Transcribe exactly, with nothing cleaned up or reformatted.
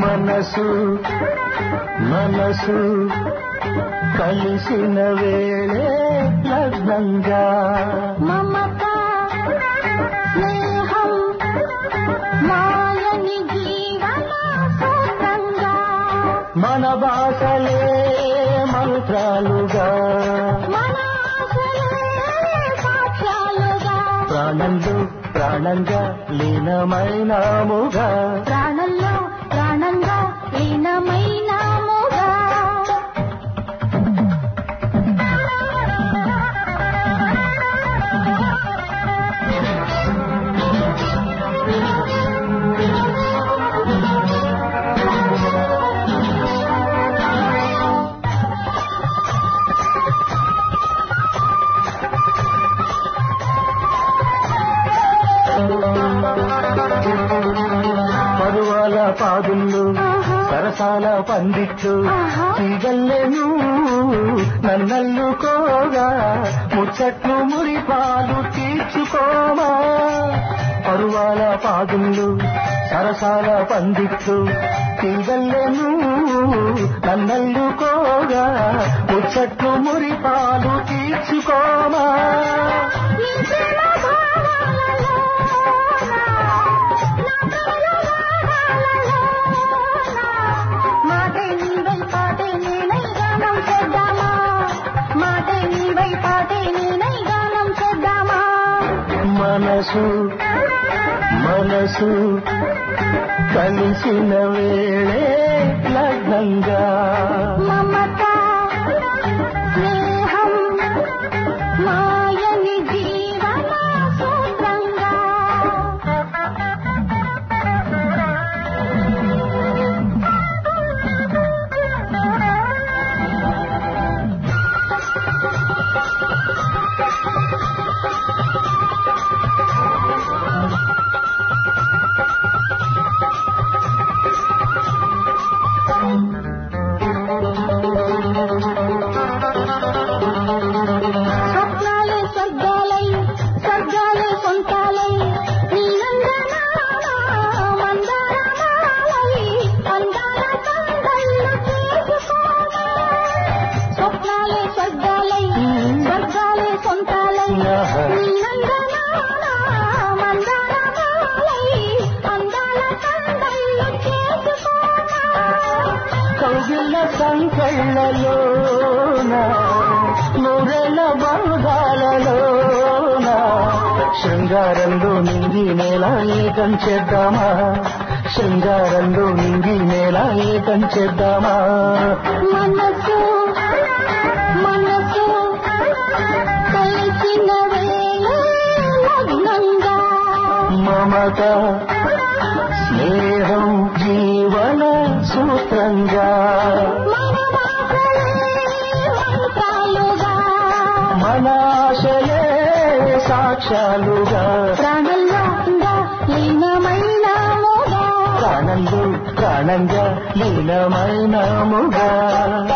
మనసు మనసు కలిసిన వేళే లగ్నంగా మమత స్నేహం మాయని జీవన సూత్రంగా మన భాషలే మంత్రాలుగా మన ఆశలే సాక్ష్యాలుగా ప్రాణంలో ప్రాణంగా లీనమైనాముగా ప్రాణంలో ప్రాణంగా లీనమైనాముగా పరువాల పాదుళ్ళు సరసాల పందిట్లు తీగల్లెను నన్నల్లుకోగా ముచ్చట్లు మురిపాలు తీర్చుకోమా పరువాల పాదుళ్ళు సరసాల పందిట్లు తీగల్లెను నన్నల్లుకోగా ముచ్చట్లు మురిపాలు తీర్చుకోమా మనసు మనసు కలిసిన వేళే లగ్నంగా మమత స్నేహం మాయని జీవన సూత్రంగా స్వప్నాలే స్వర్గాలై స్వర్గాలే సొంతాలై నీలందనాల మందారమాలై అందాల కందళ్ళు చేసుకోగా స్వప్నాలే స్వర్గాలై స్వర్గాలే సొంతాలై నీలందనాల మందారమాలై అందాల కందళ్ళు చేసుకోగా కౌగిళ్ళ సంకళ్ళలోన నూరెళ్ళ బంధాలలోన శృంగారంలో నింగి నేల ఏకం చేద్దామా శృంగారంలో నింగి నేల ఏకం చేద్దామా మనసు మనసు కలిసిన వేళ లగ్నంగా మమత స్నేహం జీవన సూత్రంగా మన భాషలే మంత్రాలుగా మన ఆశలే సాక్ష్యాలుగా ప్రాణంలో లీనమైనాముగా ప్రాణంలో ప్రాణంగా లీనమైనాముగా